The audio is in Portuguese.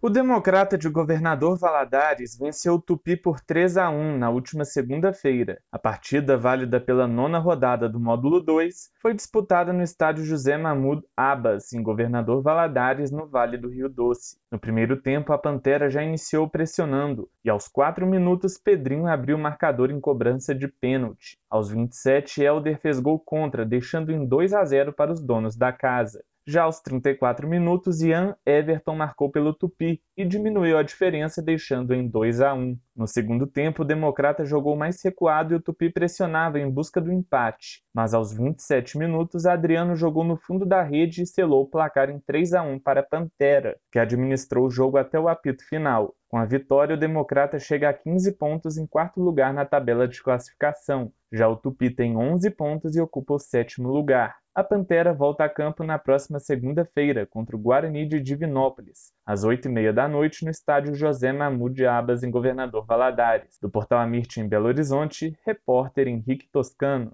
O Democrata de Governador Valadares venceu o Tupi por 3-1 na última segunda-feira. A partida, válida pela nona rodada do Módulo 2, foi disputada no estádio José Mahmoud Abbas, em Governador Valadares, no Vale do Rio Doce. No primeiro tempo, a Pantera já iniciou pressionando e, aos 4 minutos, Pedrinho abriu o marcador em cobrança de pênalti. Aos 27, Helder fez gol contra, deixando em 2-0 para os donos da casa. Já aos 34 minutos, Ian Everton marcou pelo Tupi e diminuiu a diferença, deixando em 2-1. No segundo tempo, o Democrata jogou mais recuado e o Tupi pressionava em busca do empate. Mas aos 27 minutos, Adriano jogou no fundo da rede e selou o placar em 3-1 para a Pantera, que administrou o jogo até o apito final. Com a vitória, o Democrata chega a 15 pontos em quarto lugar na tabela de classificação. Já o Tupi tem 11 pontos e ocupa o sétimo lugar. A Pantera volta a campo na próxima segunda-feira contra o Guarani de Divinópolis, às 8h30 da noite, no estádio José Mahmoud Abbas, em Governador Valadares. Do Portal Amirte, em Belo Horizonte, repórter Henrique Toscano.